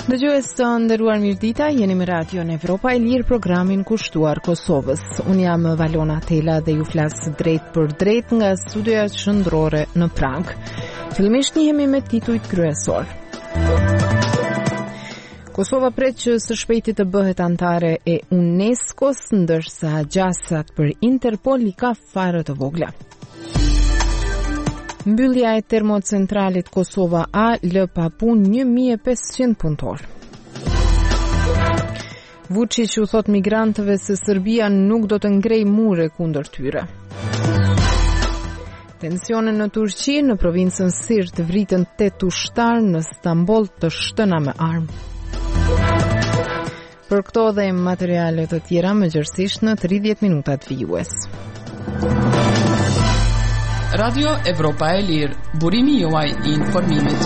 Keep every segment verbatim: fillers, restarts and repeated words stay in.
Dëgjues të nderuar, mirëdita, jeni me Radio në Evropa e Lirë, programin kushtuar Kosovës. Unë jam Valona Tela dhe ju flas drejt për drejt nga studioja qendrore në Prag. Fillimisht njihemi me titujt kryesor. Kosova pret që së shpejti të bëhet antare e UNESCO-s, ndërsa gjasat për Interpol i ka fare të vogla. Mbyllja e termocentralit Kosova A lë pa punë një mijë e pesëqind punëtor. Vučić u thot migrantëve se Serbia nuk do të ngrej mure kundër tyre. Tensione në Turqi, në provincën Sirt vritën tetë ushtar, në Stamboll të shtëna me armë. Për këto dhe materiale të tjera më gjërësisht në tridhjetë minutat vijues. Radio Evropa e Lirë, burimi juaj i informimit.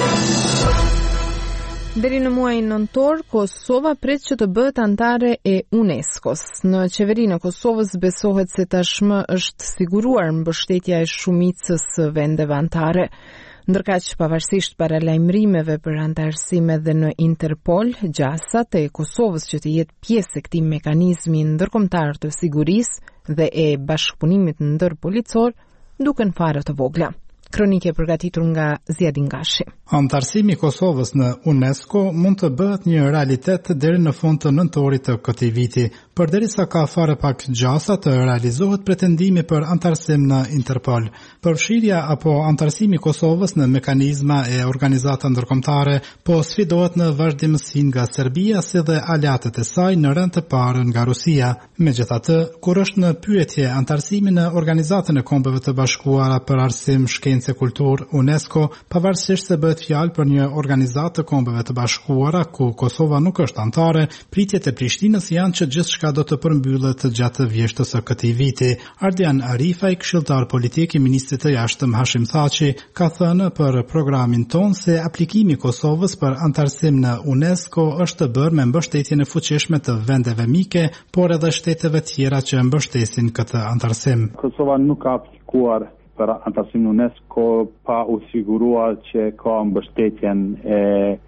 Deri në muajin nëntor, Kosova pret që të bëhet antare e UNESCO-s. Në qeverinë e Kosovës besohet se tashmë është siguruar mbështetja e shumicës së vendeve antare. Ndërkaq, pavarësisht paralajmërimeve për antarësim edhe në Interpol, gjasat e Kosovës që të jetë pjesë e këtij mekanizmi ndërkombëtar të sigurisë dhe e bashkëpunimit ndërpolicor duken fare të vogla. Kronike përgatitur nga Ziadin Gashi. Antarësimi i Kosovës në UNESCO mund të bëhet një realitet deri në fund të nëntorit të këtij viti, përderisa ka fare pak gjasa të realizohet pretendimi për antarësim në Interpol. Përfshirja apo antarësimi i Kosovës në mekanizma e organizata ndërkombëtare po sfidohet në vazhdimësi nga Serbia si dhe aleatët e saj në rënd të parë nga Rusia. Megjithatë, kur është në pyetje antarësimi në Organizatën e Kombeve të Bashkuara për Arsim, Shkencë e Kulturë UNESCO, pavarësisht se bëhet fjalë për një organizatë të Kombeve të Bashkuara ku Kosova nuk është antare, pritjet e Prishtinës janë që gjithçka do të përmbyllet gjatë vjeshtës së këtij viti. Ardian Arifaj, këshilltar politik i ministrit të jashtëm Hashim Thaçi, ka thënë për programin ton se aplikimi i Kosovës për antarësim në UNESCO është të bërë me mbështetjen e fuqishme të vendeve mike, por edhe shteteve tjera që mbështesin këtë antarësim. Kosova nuk ka aplikuar për antarësim në UNESCO pa u siguruar që ka mbështetjen e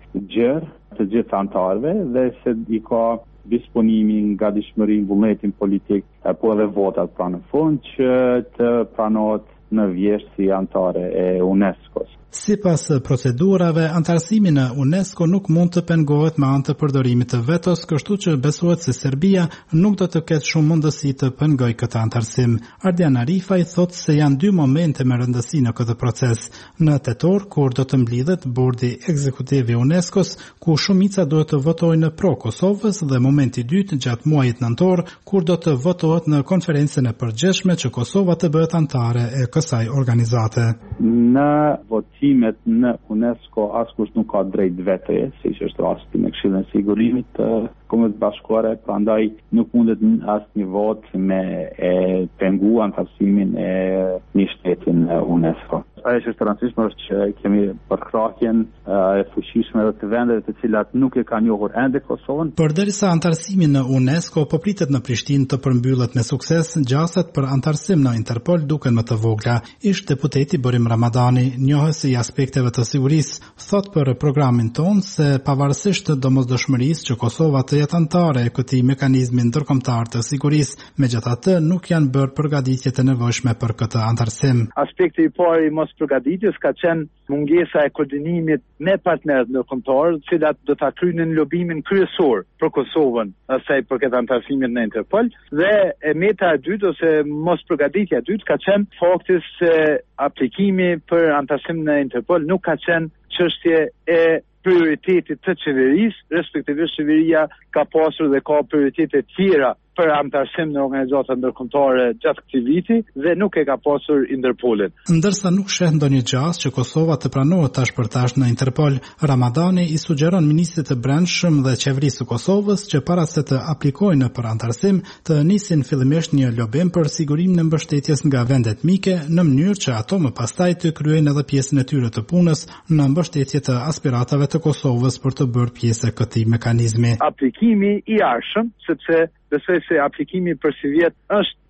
gjerë të gjithë antarëve dhe se i ka disponimin nga dishmërinë vullnetin politik po edhe votat pra në fund që të pranohet në vjeshtësi si antare e UNESCO-s. Sipas procedurave, antarësimi në UNESCO nuk mund të pengohet me anë të përdorimit të vetos, kështu që besohet se Serbia nuk do të ketë shumë mundësi të pengojë këtë antarësim. Ardian Arifaj thotë se janë dy momente me rëndësi në këtë proces. Në tetor, kur do të mblidhet bordi ekzekutiv i UNESCO-s, ku shumica duhet të votojë në pro Kosovës, dhe momenti i dytë gjatë muajit nëntor, kur do të votohet në konferencën e përgjithshme që Kosova të bëhet antare e kësaj organizate. Në votimet në UNESCO askush nuk ka drejt vete, siç është rasti me Këshillin e Sigurimit të Kombeve Bashkuara, prandaj nuk mundet asnjë vot me e pengu antarësimin e një shteti në UNESCO. Ajo që është rëndësishme është që kemi përkrahjen e fuqishme të vendeve të cilat nuk e kanë njohur ende Kosovën. Përderisa antarësimi në UNESCO po pritet në Prishtinë të përmbyllet me sukses, gjasat për antarësim në Interpol duken më të vogla. Ish deputeti Borim Ramadani, njohës i aspekteve të sigurisë, thot për programin ton se pavarësisht të domosdoshmërisë që Kosova të jetë antare e këtij mekanizmi ndërkombëtar të sigurisë, megjithatë nuk janë bërë përgatitjet e nevojshme për këtë antarësim. Aspekti i parë i përgatitjes ka qenë mungesa e koordinimit me partnerët ndërkombëtar, të cilat do ta krynin lobimin kryesor për Kosovën, asaj përket antarësimit në Interpol, dhe e meta e dytë ose mos përgatitja e dytë ka qenë fakti se aplikimi për antarësim në Interpol nuk ka qenë çështje e prioritetit të qeverisë, respektivisht qeveria ka pasur dhe ka prioritete tjera për antarësim në organizata ndërkombëtare gjatë këtij viti dhe nuk e ka pasur Interpolin. Ndërsa nuk sheh ndonjë gjasë që Kosova të pranohet tash për tash në Interpol, Ramadani i sugjeron ministrit të brendshëm dhe qeverisë së Kosovës që para se të aplikojnë për antarësim të nisin fillimisht një lobim për sigurimin e mbështetjes nga vendet mike në mënyrë që ato më pastaj të kryejnë edhe pjesën e tyre të punës në mbështetje të aspiratave të Kosovës për të bërë pjesë e këtij mekanizmi. Aplikimi i arshëm, sepse besoj se aplikimi për si vjet është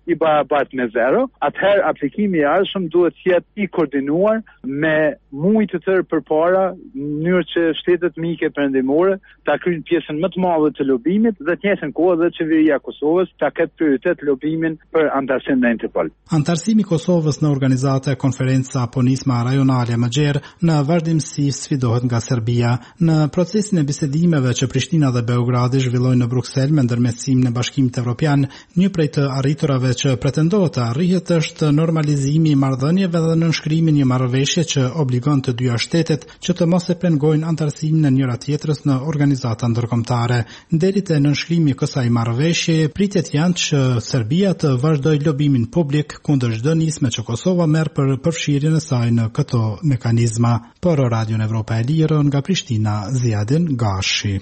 i barabartë me zero, atëherë aplikimi i ardhshëm duhet të jetë i koordinuar me muj të tërë përpara, në mënyrë që shtetet mike perëndimore ta kryejnë pjesën më të madhe të lobimit dhe të njëjtën kohë dhe qeveria e Kosovës ta ketë prioritet lobimin për antarësim në Interpol. Antarësimi i Kosovës në organizata e konferenca Ponisma Rajonale më gjerë në vazhdimsi sfidohet nga Serbia. Në procesin e bisedimeve që Prishtina dhe Beogradi zhvillojnë në Bruksel me ndërmjetësimin e Bashkimit Evropian, një prej të arriturave që pretendohet të arrihet është normalizimi i marrëdhënieve dhe nënshkrimi i një marrëveshje që obligon të dyja shtetet që të mos e pengojnë antarësimin e njëra tjetrës në organizata ndërkombëtare. Deri te nënshkrimi i kësaj marrëveshjeje, pritjet janë që Serbia të vazhdojë lobimin publik kundër çdo nisme që Kosova merr për përfshirjen e saj në këto mekanizma. Për Radion Evropa e Lirë nga Prishtina, Ziadin Gashi.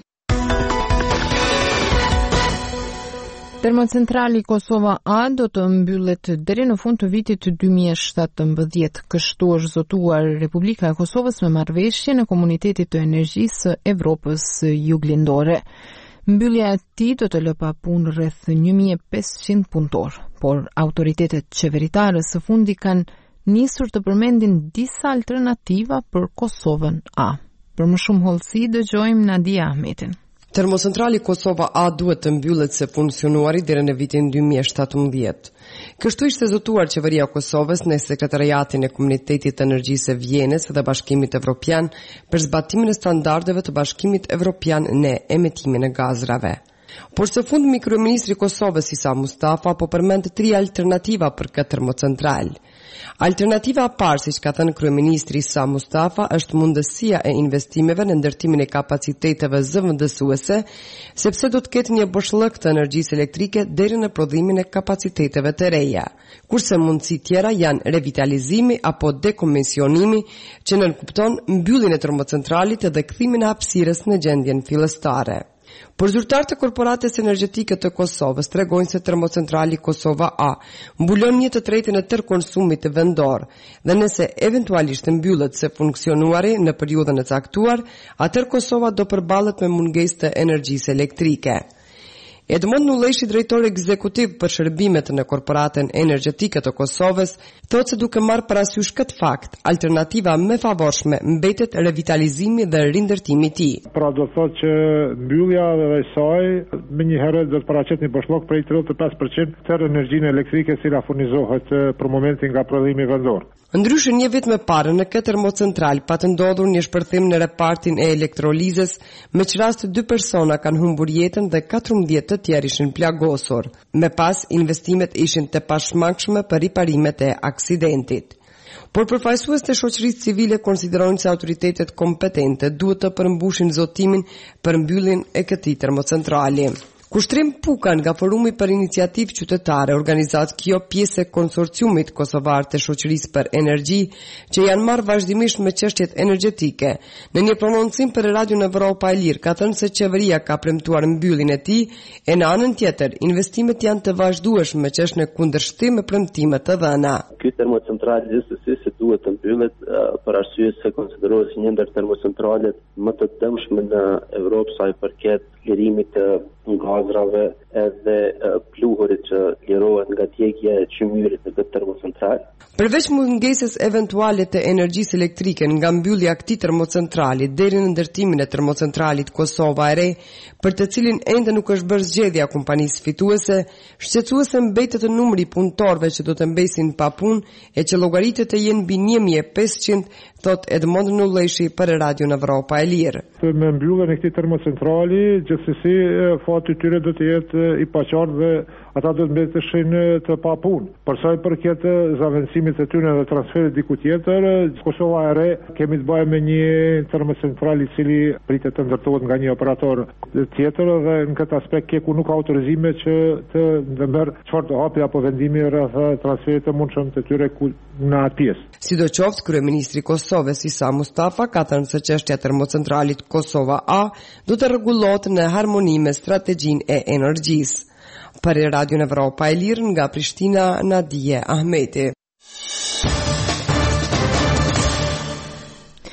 Termocentrali Kosova A do të mbyllet deri në fund të vitit dy mijë e shtatëmbëdhjetë. Kështu është zotuar Republika e Kosovës me marrëveshjen e Komunitetit të Energjisë së Evropës Juglindore. Mbyllja e tij do të lë pa punë rreth një mijë e pesëqind punëtor, por autoritetet qeveritare së fundi kanë nisur të përmendin disa alternativa për Kosovën A. Për më shumë hollësi dëgjojmë Nadia Ahmetin. Termocentrali Kosova A duhet të mbyllet se funksionuari deri në vitin dy mijë e shtatëmbëdhjetë. Kështu ishte zotuar qeveria e Kosovës në sekretariatin e Komunitetit të Energjisë së Vjenës dhe Bashkimit Evropian për zbatimin e standardeve të Bashkimit Evropian në emetimin e gazrave. Por së fundmi kryeministri i Kosovës Isa Mustafa po përmend tri alternativa për këtë termocentral. Alternativa e parë, siç ka thënë kryeministri Isa Mustafa, është mundësia e investimeve në ndërtimin e kapaciteteve zëvendësuese, sepse do të ketë një boshllëk të energjisë elektrike deri në prodhimin e kapaciteteve të reja. Kurse mundësi tjera janë revitalizimi apo dekomisionimi, që nënkupton mbylljen e termocentralit dhe kthimin e hapësirës në gjendjen fillestare. Por zyrtarët e Korporatës Energjetike të Kosovës tregojnë se termocentrali Kosova A mbulon një të tretën e tërë konsumit të vendor dhe nëse eventualisht mbyllet se funksionuari në periudhën e caktuar, atëherë Kosova do përballet me mungesë të energjisë elektrike. Edmond Nulleshi, drejtori ekzekutiv për shërbimet në Korporatën Energjetike të Kosovës, thotë se duke marrë parasysh këtë fakt, alternativa më e favorshme mbetet revitalizimi dhe rindërtimi i tij. Pra do të thotë që mbyllja e saj më një herë do të paraqet një boshllok prej tridhjetë e pesë përqind të energjinë elektrike që furnizohet për momentin nga prodhimi vendor. Ndryshe një vit më parë në këtë termocentral pa të ndodhur një shpërthim në repartin e elektrolizës, me që rast dy persona kanë humbur jetën dhe katërmbëdhjetë të tjerë ishin plagosur. Me pas, investimet ishin të pashmangshme për riparimet e aksidentit. Por përfaqësues të shoqërisë civile konsiderojnë se autoritetet kompetente duhet të përmbushin zotimin për mbylljen e këtij termocentrali. Kushtrim Puka nga Forumi për Iniciativë Qytetare, organizat kjo pjesë e konsorciumit kosovar të shoqërisë për energji, që janë marrë vazhdimisht me çështjet energjetike. Në një prononcim për Radion Evropa e Lirë, ka thënë se qeveria ka premtuar mbylljen e tij, e në anën tjetër, investimet janë të vazhdueshme që është në kundërshtim me premtimet të dhëna. Ky termocentral gjithsesi se duhet të mbyllet uh, për arsye se konsiderohet si një ndër termocentralet më të dëmshme në Evropë sa i përket lirimit të gazrave edhe uh, pluhurit që lirohet nga djegja e qymyrit në këtë termocentral. Përveç mungesës eventuale të energjisë elektrike nga mbyllja e këtij termocentrali deri në ndërtimin e termocentralit Kosova e Re, për të cilin ende nuk është bërë zgjedhja kompanisë fituese, shqetësuese mbetet numri i punëtorëve që do të mbesin pa punë e që llogaritet të jenë mbi një mijë e pesëqind, thot Edmond Nulleshi për Radion Evropa e Lirë. Me mbylljen e këtij termocentrali, gjithsesi fati i tyre do të jetë i paqartë dhe ata do të mbeteshin të pa punë. Për sa i përket zavendësimit të tyre dhe transferit diku tjetër, Kosova e Re kemi të bëjmë me një termocentral i cili pritet të ndërtohet nga një operator tjetër dhe në këtë aspekt Keku nuk ka autorizime që të ndërmerr çfarë të hapi apo vendimi rreth transferit të mundshëm të tyre në atë pjesë. Sidoqoftë, kryeministri i Kosovës Isa Mustafa ka thënë se çështja e termocentralit Kosova A do të rregullohet në harmoni me strategjinë e energjisë. Për Radion Evropa e Lirë nga Prishtina, Nadia Ahmeti.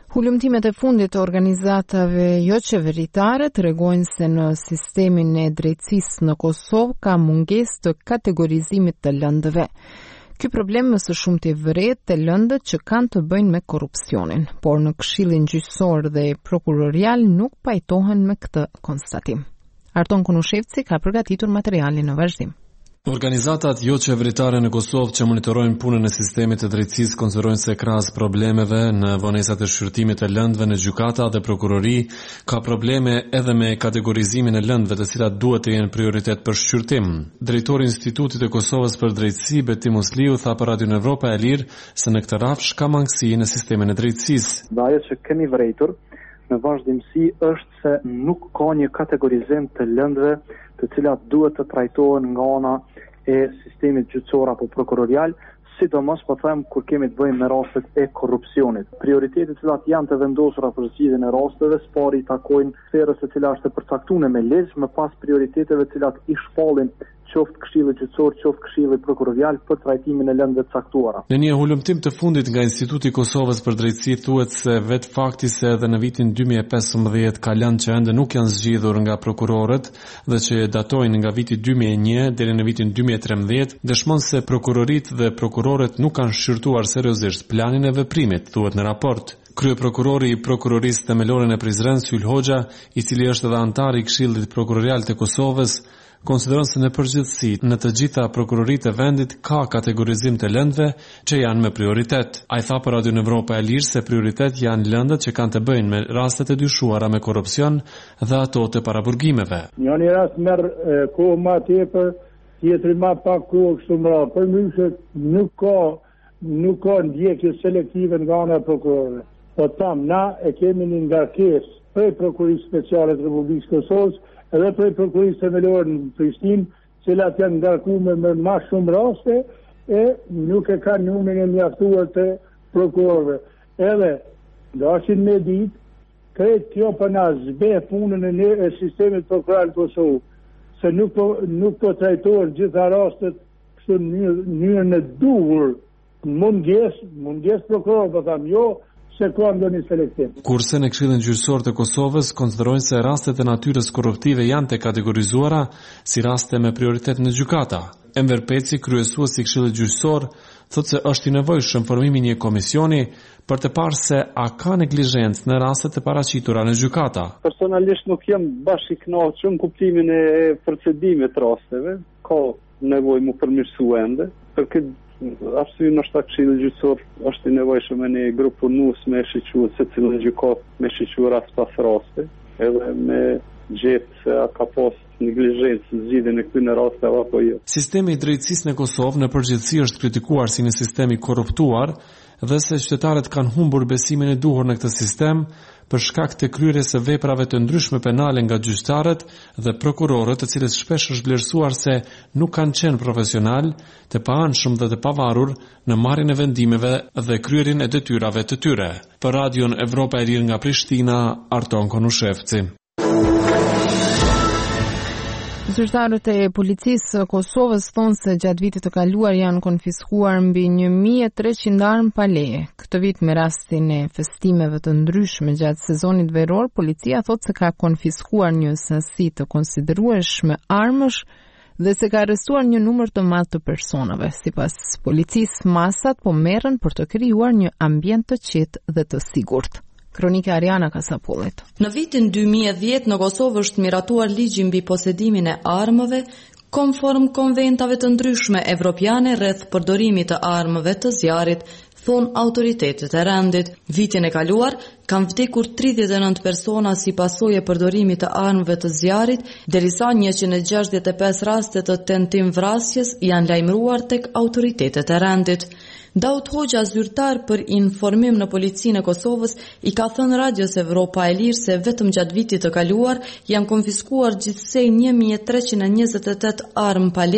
Hulumtimet e fundit të organizatave jo qeveritare tregojnë se në sistemin e drejtësisë në Kosovë ka mungesë të kategorizimit të lëndëve. Ky problem më së shumti vret te lëndët që kanë të bëjnë me korrupsionin, por në Këshillin Gjyqësor dhe Prokurorial nuk pajtohen me këtë konstatim. Arton Kunushevci ka përgatitur materialin në vazhdim. Organizatat jo qeveritare në Kosovë që monitorojnë punën e sistemit të drejtësisë konsiderojnë se krahas problemeve në vonesat e shqyrtimit të lëndëve në gjykata dhe prokurori, ka probleme edhe me kategorizimin e lëndëve të cilat duhet të jenë prioritet për shqyrtim. Drejtori i Institutit të Kosovës për Drejtësi, Beti Musliu, tha për Radio Evropa e Lirë se në këtë rafsh ka mangësi në sistemin e drejtësisë. Dhe ajo që kemi vërejtur në vazhdimsi është se nuk ka një kategorizim të lëndëve të cilat duhet të trajtohen nga ana e sistemit gjyqësor apo prokurorial, sidomos po them kur kemi të bëjmë me rastet e korrupsionit. Prioritetet të cilat janë të vendosura për zgjidhjen e rasteve, spari takojnë sferës e cila është e përcaktuar me legj, më pas prioriteteve të cilat i shpallin qoftë Këshilli Gjyqësor, qoftë Këshilli Prokurorial për trajtimin e lëndëve të caktuara. Në një hulumtim të fundit nga Instituti i Kosovës për Drejtësi thuhet se vetë fakti se edhe në vitin dy mijë e pesëmbëdhjetë ka lëndë që ende nuk janë zgjidhur nga prokurorët dhe që datojnë nga viti dy mijë e një deri në vitin dy mijë e trembëdhjetë, dëshmon se prokurorit dhe prokurorët nuk kanë shqyrtuar seriozisht planin e veprimit, thuhet në raport. Kryeprokurori i prokurorisë themelore në Prizren, Syl Hoxha, i cili është edhe antar i Këshillit Prokurorial të Kosovës, konsideron se në përgjithësi në të gjitha prokuroritë e vendit ka kategorizim të lëndëve që janë me prioritet. Ai tha për Radio Evropa e Lirë se prioritet janë lëndët që kanë të bëjnë me rastet e dyshuara me korrupsion dhe ato të paraburgimeve. Një një rast merr kohë më tepër, tjetri më pak kohë kështu më radh. Për mëse nuk ka nuk ka ndjekje selektive nga ana e prokurorëve. Po tam na e kemi një ngarkesë për prokurisë speciale të Republikës Kosovës edhe për prokurisë themelore në Prishtinë, cilat janë ngarkuar me më shumë raste e nuk e kanë numrin e mjaftuar të prokurorëve. Edhe dashin me ditë, kretë kjo për na zbe punën e, e sistemit prokural të Kosovë, se nuk po, nuk po trajtohen gjitha rastet kështu në mënyrën e duhur, munges, munges prokuror, po tham, jo, se ka ndonjë selektiv. Kurse në Këshillin Gjyqësor të Kosovës konsiderojnë se rastet e natyrës korruptive janë të kategorizuara si raste me prioritet në gjykata. Enver Peci, kryesuesi i Këshillit Gjyqësor, thotë se është i nevojshëm formimi një komisioni për të parë se a ka neglizhencë në rastet e paraqitura në gjykata. Personalisht nuk jam bashkë i kënaqur në kuptimin e procedimit të rasteve, ka nevojë mu përmirësua ende. Për këtë arsye në shtat Këshilli Gjyqësor është i nevojshëm me një grup punues me shiquar se cilën gjykat me shiquar rast pas raste, edhe me gjetë se a ka pas neglizhencë në zgjidhjen e këtyre rasteve apo jo. Sistemi i drejtësisë në Kosovë në përgjithësi është kritikuar si një sistem i korruptuar dhe se qytetarët kanë humbur besimin e duhur në këtë sistem për shkak të kryerjes së veprave të ndryshme penale nga gjyqtarët dhe prokurorët, të cilët shpesh është vlerësuar se nuk kanë qenë profesional, të paanshëm dhe të pavarur në marrjen e vendimeve dhe kryerjen e detyrave të tyre. Për Radion Evropa e Lirë nga Prishtina, Arton Konushevci. Zyrtarët e policisë së Kosovës thonë se gjatë vitit të kaluar janë konfiskuar mbi një mijë e treqind armë pa leje. Këtë vit me rastin e festimeve të ndryshme gjatë sezonit veror, policia thotë se ka konfiskuar një sasi të konsiderueshme armësh dhe se ka arrestuar një numër të madh të personave. Sipas policisë, masat po merren për të krijuar një ambient të qetë dhe të sigurt. Kronika Ariana Kasapullit. Në vitin dy mijë e dhjetë në Kosovë është miratuar ligji mbi posedimin e armëve, konform konventave të ndryshme evropiane rreth përdorimit të armëve të zjarrit, thon autoritetet e rendit. Vitin e kaluar kanë vdekur tridhjetë e nëntë persona si pasojë e përdorimit të armëve të zjarrit, derisa njëqind e gjashtëdhjetë e pesë raste të tentim vrasjes janë lajmëruar tek autoritetet e rendit. Daud Hoxha, zyrtar për informim në policinë e Kosovës, i ka thënë Radios Evropa e Lirë se vetëm gjatë vitit të kaluar janë konfiskuar gjithsej një mijë e treqind e njëzet e tetë armë pa leje,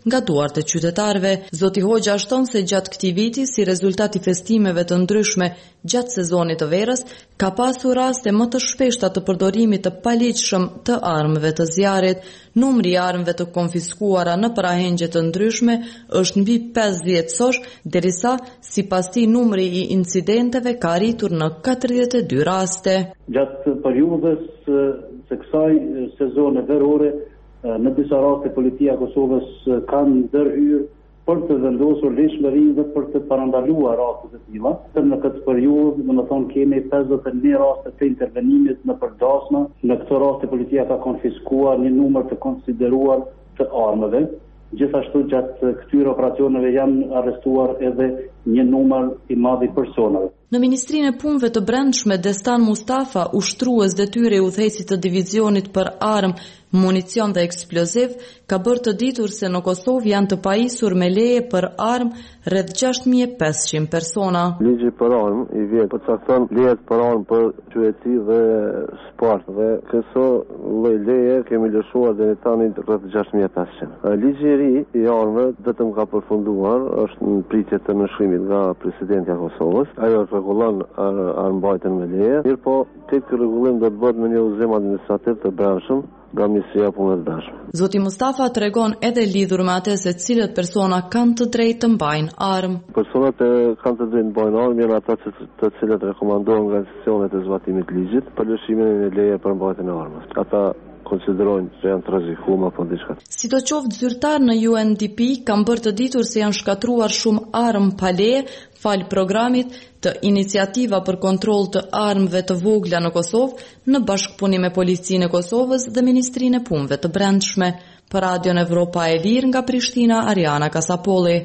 nga duart e qytetarëve. Zoti Hoxha shton se gjatë këtij viti, si rezultat i festimeve të ndryshme gjatë sezonit të verës, ka pasur raste më të shpeshta të përdorimit të paligjshëm të armëve të zjarrit. Numri i armëve të konfiskuara në parahengje të ndryshme është mbi pesëdhjetë sosh, derisa sipas tij numri i incidenteve ka arritur në katërdhjetë e dy raste. Gjatë periudhës së kësaj sezone verore, në disa raste policia e Kosovës kanë ndërhyrë për të vendosur lëshmëri dhe për të parandaluar raste të tilla. Në këtë periudhë, domethënë kemi pesëdhjetë e një raste të intervenimit në përdasma. Në këto raste policia ka konfiskuar një numër të konsideruar të armëve. Gjithashtu gjatë këtyre operacioneve janë arrestuar edhe një numër i madh i personave. Në Ministrinë e Punëve të Brendshme, Destan Mustafa, ushtrues detyre i udhëheqësit të divizionit për armë, municion dhe eksploziv, ka bërë të ditur se në Kosovë janë të pajisur me leje për armë rreth gjashtë mijë e pesëqind persona. Ligji për armë i vjet përcakton lejet për armë për qyteti dhe sport dhe këso lloj leje kemi lëshuar deri tani rreth gjashtë mijë e pesëqind. Ligji i ri i armëve vetëm ka përfunduar, është në pritje të nënshkrimit nga presidenti i Kosovës. Ajo rregullon armbajtjen me leje, mirë po tek rregullim do të bëhet me një udhëzim administrativ të brendshëm nga Ministria e Punëve të Brendshme. Zoti Mustafa tregon edhe lidhur me atë se cilët persona kanë të drejtë të mbajnë armë. Personat e kanë të drejtë të mbajnë armë janë ata të cilët rekomandohen nga institucionet e zbatimit të ligjit për lëshimin e leje për mbajtjen e armës. Ata konsiderojnë se janë të rrezikuar apo diçka. Sidoqoftë zyrtar në U N D P kanë bërë të ditur se janë shkatruar shumë armë pa leje fal programit të iniciativa për kontroll të armëve të vogla në Kosovë në bashkëpunim me Policinë e Kosovës dhe Ministrinë e Punëve të Brendshme. Për Radion Evropa e Lirë nga Prishtina, Ariana Kasapolli.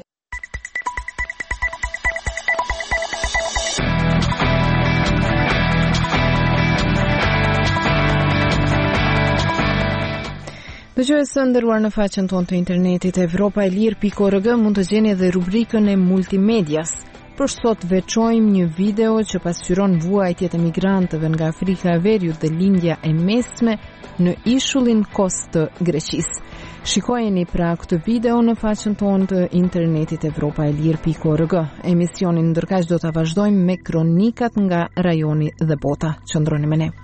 Dëgjues nderuar, në faqen tonë të internetit evropa e lirë pikë org mund të gjeni edhe rubrikën e multimedias. Për sot veçojmë një video që pasqyron vuajtjet e migrantëve nga Afrika e Veriut dhe lindja e mesme në ishullin Kos të Greqisë. Shikojeni pra këtë video në faqen tonë të internetit evropa e lirë pikë org. Emisionin ndërkaq do ta vazhdojmë me kronikat nga rajoni dhe bota. Qëndroni me ne.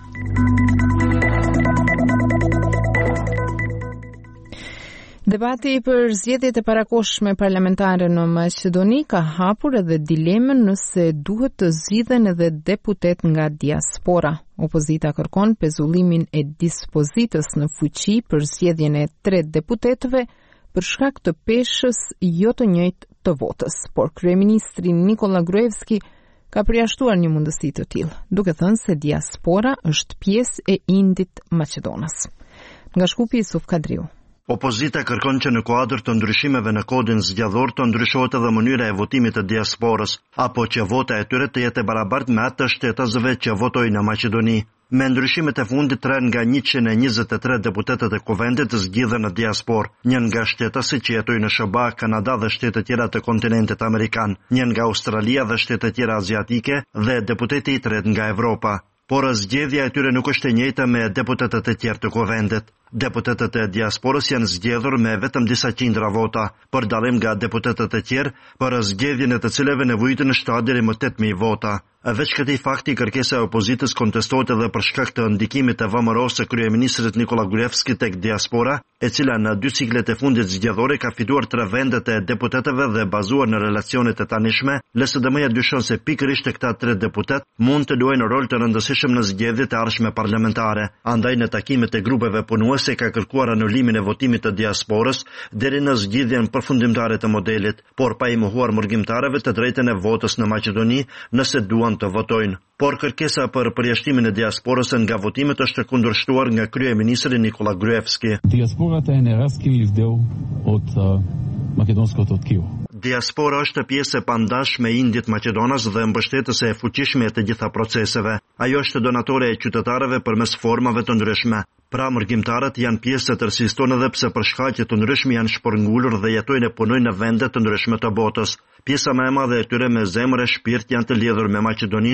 Debati për zgjedhjet e parakohshme parlamentare në Maqedoni ka hapur edhe dilemën nëse duhet të zgjidhen edhe deputet nga diaspora. Opozita kërkon pezullimin e dispozitës në fuqi për zgjedhjen e tre deputetëve për shkak të peshës jo të njëjtë të votës, por kryeministri Nikola Gruevski ka përjashtuar një mundësi të tillë, duke thënë se diaspora është pjesë e indit Maqedonës. Nga Shkupi, Yusuf Kadriu. Opozita kërkon që në kuadër të ndryshimeve në kodin zgjedhor të ndryshohet edhe mënyra e votimit të diasporës, apo që vota e tyre të jetë e barabartë me atë të shtetësve që votojnë në Maqedoni. Me ndryshimet e fundit, tre nga njëqind e njëzet e tre deputetët e kuvendit të zgjidhen në diasporë, një nga shtetësit që jetojnë në S B A, Kanada dhe shtetet tjera të kontinentit amerikan, një nga Australia dhe shtetet tjera aziatike dhe deputeti i tretë nga Evropa. Por zgjedhja e tyre nuk është e njëjta me deputetët e tjerë të kuvendit. Deputetët e diasporës janë zgjedhur me vetëm disa qindra vota, për dallim nga deputetët e tjerë, për zgjedhjen e të cilëve nevojiten shtatë deri më tetë mijë vota. Veç këtij fakti, kërkesa e opozitës kontestohet edhe për shkak të ndikimit të V M R-s së kryeministrit Nikola Gruevski tek diaspora, e cila në dy ciklet e fundit zgjedhore ka fituar tre vendet e deputetëve dhe bazuar në relacionet e tanishme, L S D M-ja dyshon se pikërisht këta tre deputet mund të luajnë rol të rëndësishëm në zgjedhjet e ardhshme parlamentare. Andaj në takimet e grupeve punuese ka kërkuar anulimin e votimit të diasporës deri në zgjidhjen përfundimtare të modelit, por pa i mohuar mërgjimtarëve të drejtën e votës në Maqedoni nëse duan të votojnë. Por kërkesa për përjashtimin e diasporës nga votimet është kundërshtuar nga kryeministri Nikola Gruevski. Диаспората е неразкрив дел от македонското ткиво. Diaspora është pjesë e pandashme e indit Maqedonës dhe mbështetëse e fuqishme të gjitha proceseve. Ajo është donatore e qytetarëve përmes formave të ndryshme. Pra mërgjimtarët janë pjesë të tërësisë tonë edhe pse për shkaqe të ndryshme janë shpërngulur dhe jetojnë e punojnë në vende të ndryshme të botës. Pjesa më e madhe e tyre me zemër e shpirt janë të lidhur me Maqedoninë,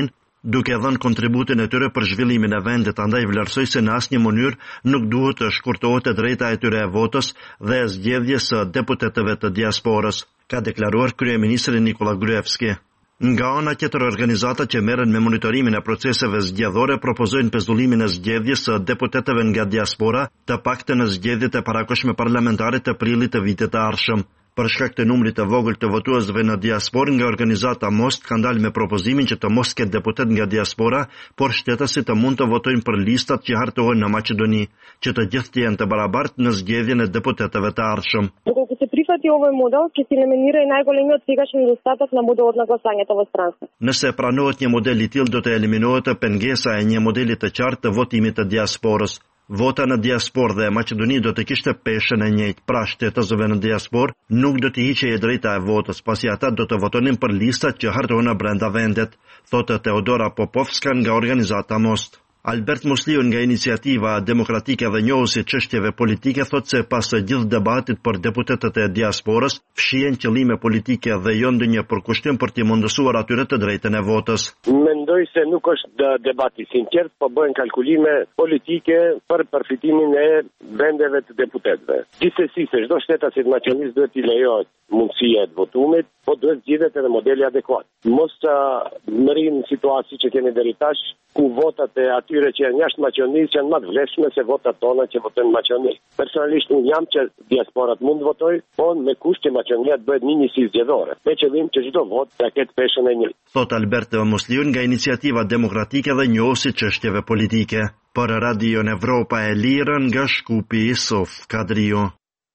duke dhënë kontributin e tyre për zhvillimin e vendit, andaj vlerësoi se në asnjë mënyrë nuk duhet të shkurtohet e drejta e tyre e votës dhe e zgjedhjes së deputetëve të diasporës, ka deklaruar kryeministri Nikola Gruevski. Nga ana tjetër, organizata që merren me monitorimin e proceseve zgjedhore propozojnë pezullimin e zgjedhjes së deputetëve nga diaspora, të paktën në zgjedhjet e parakohshme parlamentare të prillit të vitit të ardhshëm. Për shkak të numrit të vogël të votuesve në diasporë, nga organizata Most ka dalë me propozimin që të mos ketë deputet nga diaspora, por shtetësit të mund të votojnë për listat që hartohen në Maqedoni, që të gjithë të jenë të barabartë në zgjedhjen e deputetëve të ardhshëm. Доколко се прифати овој модел, ќе се елиминира и најголемиот сегашен недостаток на моделот на гласање во странство. Nëse pranohet një model i tillë, do të eliminohet pengesa e një modeli të qartë të votimit të diasporës. Vota në diasporë dhe Maqedoni do të kishte peshën e njëjtë, pra shtetësve në diasporë nuk do të hiqej e drejta e votës, pasi ata do të votonin për listat që hartohen në brenda vendet, thotë Teodora Popovska nga organizata Most. Albert Musliu nga Iniciativa Demokratike dhe njohuesi çështjeve politike thotë se pas së gjithë debatit për deputetët e diasporës, fshihen qëllime politike dhe jo ndonjë përkushtim për t'i mundësuar atyre të drejtën e votës. Mendoj se nuk është debati sinqert, po bëhen kalkulime politike për përfitimin e vendeve të deputetëve. Gjithsesi, se çdo shtetës i Maqedonisë duhet t'i lejohet mundësia e votumit, po duhet zgjidhet edhe modeli adekuat. Mos të mërin situaci që kemi deri tash, ku votat e atyre që janë jashtë Maqedonisë janë më të vlefshme se votat tona që votojnë në Maqedoni. Personalisht unë jam që diasporat mund votoj, po me kusht që Maqedonia të bëhet një njësi zgjedhore, me qëllim që çdo vot të ketë peshën e njëjtë. Thot Albert Musliu nga Iniciativa Demokratike dhe njohuesi çështjeve politike. Për Radio Evropa e Lirë nga Shkupi Sof Kadrio.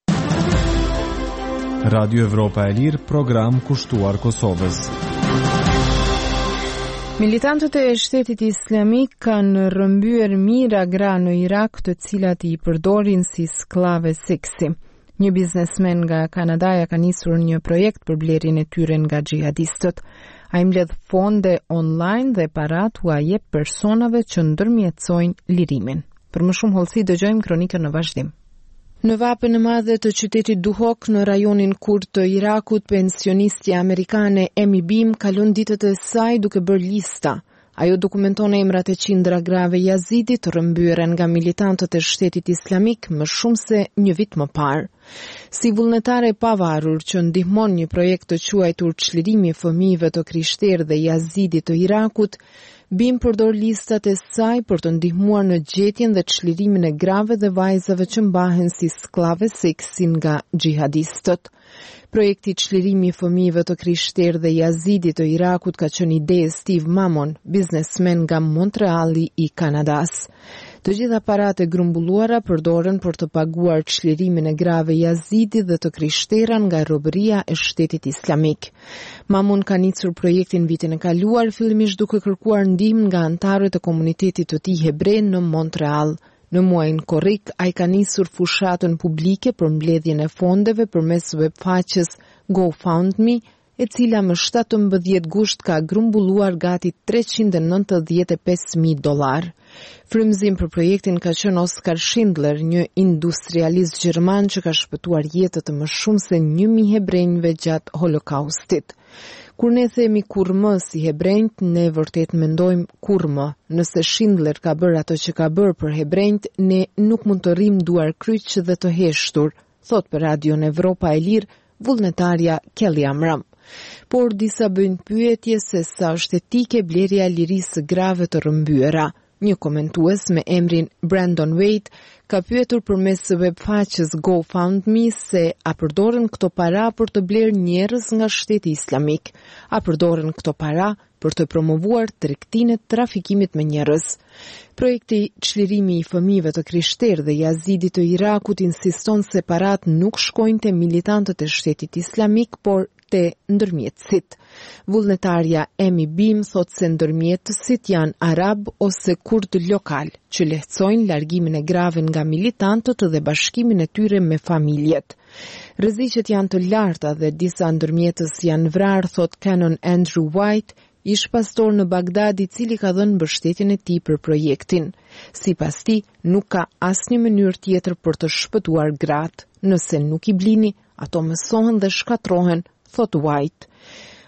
Radio Evropa e Lirë, program kushtuar Kosovës. Militantët e shtetit islamik kanë rrëmbyer mijëra gra në Irak, të cilat i përdorin si sklave seksi. Një biznesmen nga Kanadaja ka nisur një projekt për blerjen e tyre nga xhihadistët. Ai mbledh fonde online dhe parat u jep personave që ndërmjetësojnë lirimin. Për më shumë hollësi dëgjojmë kronikën në vazhdim. Në vapën e madhe të qytetit Duhok në rajonin Kurd të Irakut, pensionistja amerikane Amy Beam kalon ditët e saj duke bërë lista. Ajo dokumenton emrat e qindra grave jazidit rrëmbyer nga militantët e shtetit islamik më shumë se një vit më parë. Si vullnetare e pavarur që ndihmon një projekt të quajtur Çlirimi i fëmijëve të krishterë dhe jazidit të Irakut, Bim përdor listat e saj për të ndihmuar në gjetjen dhe çlirimin e grave dhe vajzave që mbahen si sklave seksi nga xhihadistët. Projekti Çlirimi i fëmijëve të krishterë dhe jazidit të Irakut ka qenë ide e Steve Mammon, biznesmen nga Montreali i Kanadas. Të gjitha paratë e grumbulluara përdoren për të paguar çlirimin e grave jazidi dhe të krishtera nga robëria e shtetit islamik. Mamun ka nisur projektin vitin e kaluar, fillimisht duke kërkuar ndihmë nga anëtarët e komunitetit të tij hebre në Montreal. Në muajin korrik, ai ka nisur fushatën publike për mbledhjen e fondeve përmes webfaqes GoFundMe, e cila më shtatëmbëdhjetë gusht ka grumbulluar gati treqind e nëntëdhjetë e pesë mijë dollar. Frymëzim për projektin ka qenë Oskar Schindler, një industrialist gjerman që ka shpëtuar jetët të më shumë se një mijë hebrejve gjatë Holokaustit. Kur ne themi kurmë si hebrejt, ne vërtet mendojmë kurmë. Nëse Schindler ka bërë ato që ka bërë për hebrejt, ne nuk mund të rrim duar kryq dhe të heshtur, thot për Radio Evropa e Lirë vullnetarja Kelly Amram. Por disa bëjnë pyetje se sa është etike blerja e lirisë grave të rrëmbyera. Një komentues me emrin Brandon Wade ka pyetur përmes webfaqes GoFundMe se a përdoren këto para për të blerë njerëz nga shteti islamik, a përdoren këto para për të promovuar tregtinë e trafikimit me njerëz. Projekti Çlirimi i fëmijëve të krishterë dhe jazidit të Irakut insiston se parat nuk shkojnë te militantët e shtetit islamik, por te ndërmjetësit. Vullnetarja Amy Beam thot se ndërmjetësit janë arab ose kurd lokal, që lehtësojnë largimin e grave nga militantët dhe bashkimin e tyre me familjet. Rreziqet janë të larta dhe disa ndërmjetës janë vrarë, thot Canon Andrew White, ish pastor në Bagdad i cili ka dhënë mbështetjen e tij për projektin. Sipas tij, nuk ka asnjë mënyrë tjetër për të shpëtuar gratë. Nëse nuk i blini, ato mësohen dhe shkatrohen, thot White.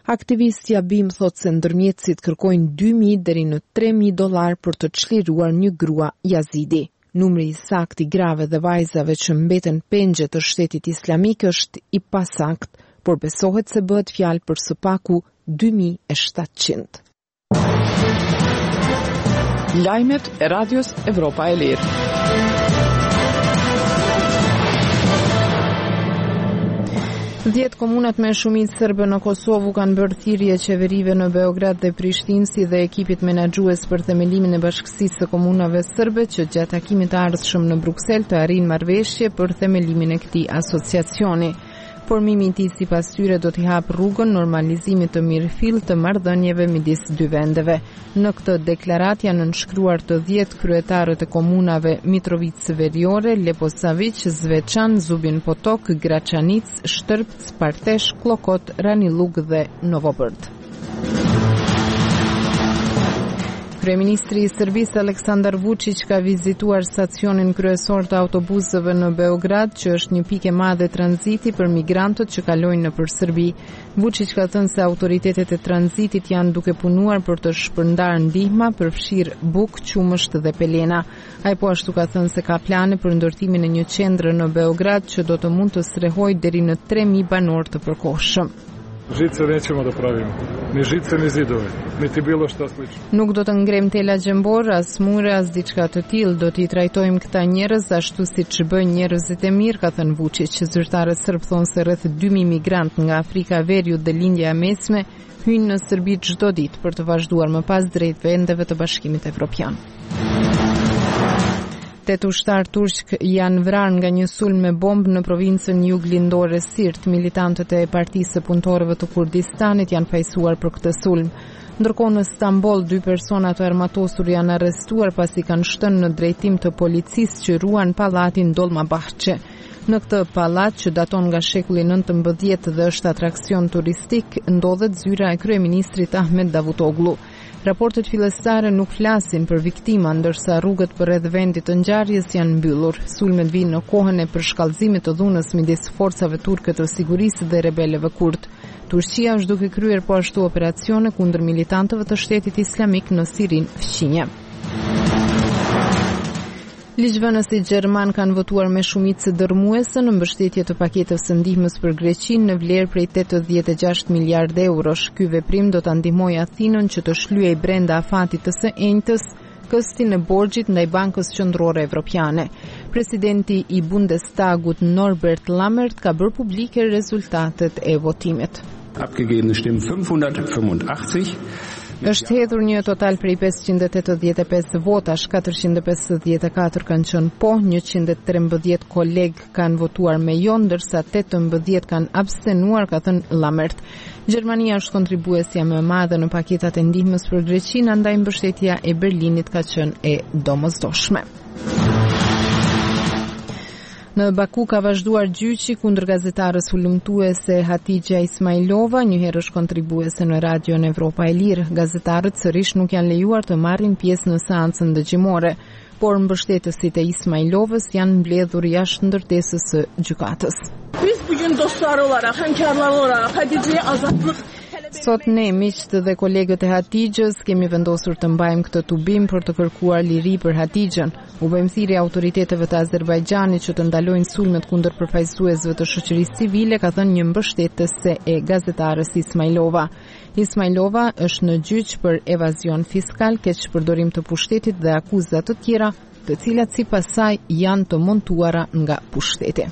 Aktivistja B I M thot se ndërmjetësit kërkojnë dy mijë deri në tre mijë dollar për të çliruar një grua Yazidi. Numri i saktë i grave dhe vajzave që mbeten pengje të shtetit islamik është i pasakt, por besohet se bëhet fjalë për së paku dy mijë e shtatëqind. Lajmet e Radios Evropa e Lirë. Dhjetë komunat me shumicë serbe në Kosovë kanë bërë thirrje qeverive në Beograd dhe Prishtinë si dhe ekipit menaxhues për themelimin e bashkësisë së komunave serbe që gjatë takimit të ardhshëm në Bruksel të arrijnë marrëveshje për themelimin e këtij asociacioni. Formimi i tij sipas tyre do t'i hap rrugën normalizimit të mirëfill të marrëdhënieve midis dy vendeve. Në këtë deklaratë janë nënshkruar të dhjetë kryetarët e komunave Mitrovica Veriore, Leposavić, Zvečan, Zubin Potok, Gračanic, Shtrpc, Partesh, Klokot, Ranilug dhe Novobërd. Kryeministri i Serbisë Aleksandar Vučić ka vizituar stacionin kryesor të autobusëve në Beograd, që është një pikë e madhe tranziti për migrantët që kalojnë nëpër Serbi. Vučić ka thënë se autoritetet e tranzitit janë duke punuar për të shpërndarë ndihma, përfshirë bukë, qumësht dhe pelena. Ai po ashtu ka thënë se ka plane për ndërtimin e një qendre në Beograd që do të mund të strehojë deri në tre mijë banor të përkohshëm. Žice nećemo da pravimo, ni žice ni zidove, niti bilo šta slično. Nuk do të ngrem tela gjembor, as mure, as diçka të tillë, do t'i trajtojmë këta njerëz ashtu siç bëjnë njerëzit e mirë, ka thënë Vučić. Zyrtarët serb thonë se rreth dy mijë migrant nga Afrika e Veriut dhe Lindja e Mesme hyjnë në Serbi çdo ditë për të vazhduar më pas drejt vendeve të Bashkimit Evropian. Tetë ushtar turq janë vrarë nga një sulm me bombë në provincën juglindore Sirt. Militantët e Partisë së Punëtorëve të Kurdistanit janë fajsuar për këtë sulm. Ndërkohë në Stamboll, dy persona të armatosur janë arrestuar pasi kanë shtënë në drejtim të policisë që ruan pallatin Dolmabahçe. Në këtë pallat, që daton nga shekulli nëntëmbëdhjetë dhe është atraksion turistik, ndodhet zyra e kryeministrit Ahmet Davutoglu. Raportet fillestare nuk flasin për viktima, ndërsa rrugët përreth vendit të ngjarjes janë mbyllur. Sulmet vinë në kohën e përshkallëzimit të dhunës midis forcave turke të sigurisë dhe rebelëve kurd. Turqia është duke kryer po ashtu operacione kundër militantëve të Shtetit Islamik në Sirin fqinje. Ligjvënësit gjerman kanë votuar me shumicë dërmuese në mbështetje të paketës së ndihmës për Greqinë në vlerë prej tetëdhjetë e gjashtë miliardë eurosh. Ky veprim do ta ndihmojë Athinën që të shlyej brenda afatit të së enjtës këstin e borxhit ndaj Bankës Qendrore Evropiane. Presidenti i Bundestagut Norbert Lammert ka bërë publike rezultatet e votimit. Abgegebene Stimmen fünfhundertfünfundachtzig. Është hedhur një total prej pesëqind e tetëdhjetë e pesë votash, katërqind e pesëdhjetë e katër kanë qenë po, njëqind e trembëdhjetë kolegë kanë votuar me jo, ndërsa tetëmbëdhjetë kanë abstenuar, ka thënë Lammert. Gjermania është kontribuesja më e madhe në paketat e ndihmës për Greqinë, andaj mbështetja e Berlinit ka qenë e domosdoshme. Në Baku ka vazhduar gjyqi kundër gazetarës hulumtuese Hatixha Ismailova, një herësh kontribuese në Radion Evropa e Lirë. Gazetarët sërish nuk janë lejuar të marrin pjesë në seancën dëgjimore, por mbështetësit e Ismailovës janë mbledhur jashtë ndërtesës së gjykatës. Biz bugün dostlar olarak, hemkarlar olarak Hatixha'ya azatlık. Sot ne, miqt dhe kolegët e Hatixhës, kemi vendosur të mbajmë këtë tubim për të kërkuar liri për Hatixhën. U bëjmë thirrje autoriteteve të Azerbajxhanit që të ndalojnë sulmet kundër përfaqësuesve të shoqërisë civile, ka thënë një mbështetëse e gazetarës Ismailova. Ismailova është në gjyq për evazion fiskal, keqpërdorim të pushtetit dhe akuza të tjera, të cilat sipas saj janë të montuara nga pushteti.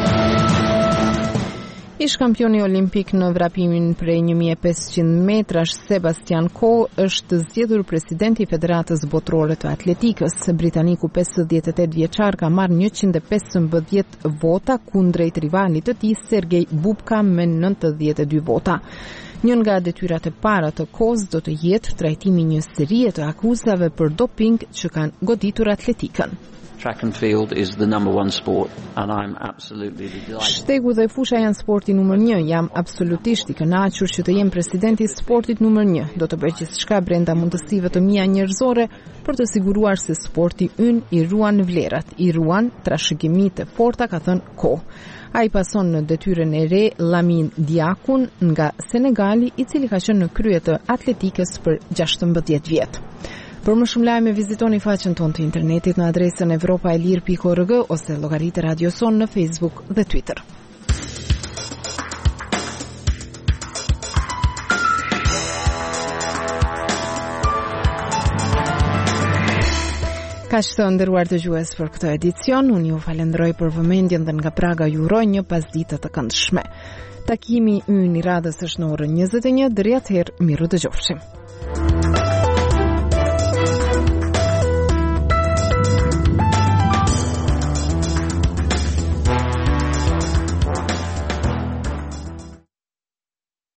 Ish kampioni olimpik në vrapimin prej një mijë e pesëqind metrash Sebastian Coe është zgjedhur presidenti i Federatës Botërore të Atletikës. Britaniku pesëdhjetë e tetë vjeçar ka marrë njëqind e pesëmbëdhjetë vota kundrejt rivalit të tij Sergej Bubka me nëntëdhjetë e dy vota. Një nga detyrat e para të Coes do të jetë trajtimi një serie të akuzave për doping që kanë goditur atletikën. track and field is the number one sport, and I'm absolutely delighted. Shtegu dhe fusha janë sporti numër një. Jam absolutisht i kënaqur që të jem presidenti i sportit numër një. Do të bëj gjithçka brenda mundësive të mia njerëzore për të siguruar se sporti ynë i ruan vlerat, i ruan trashëgimitë e forta, ka thënë Ko. Ai pason në detyrën e re Lamin Diakun nga Senegali, i cili ka qenë në krye të atletikës për gjashtëmbëdhjetë vjet. Për më shumë lajme vizitoni faqen tonë të internetit në adresën evropaelir pikë org ose llogaritë Radio Son në Facebook dhe Twitter. Kaq të nderuar dëgjues për këtë edicion, unë ju falenderoj për vëmendjen dhe nga Praga ju uroj një pasditë të këndshme. Takimi ynë i radhës është në orën njëzet e një, deri atëherë miru dëgjofshim.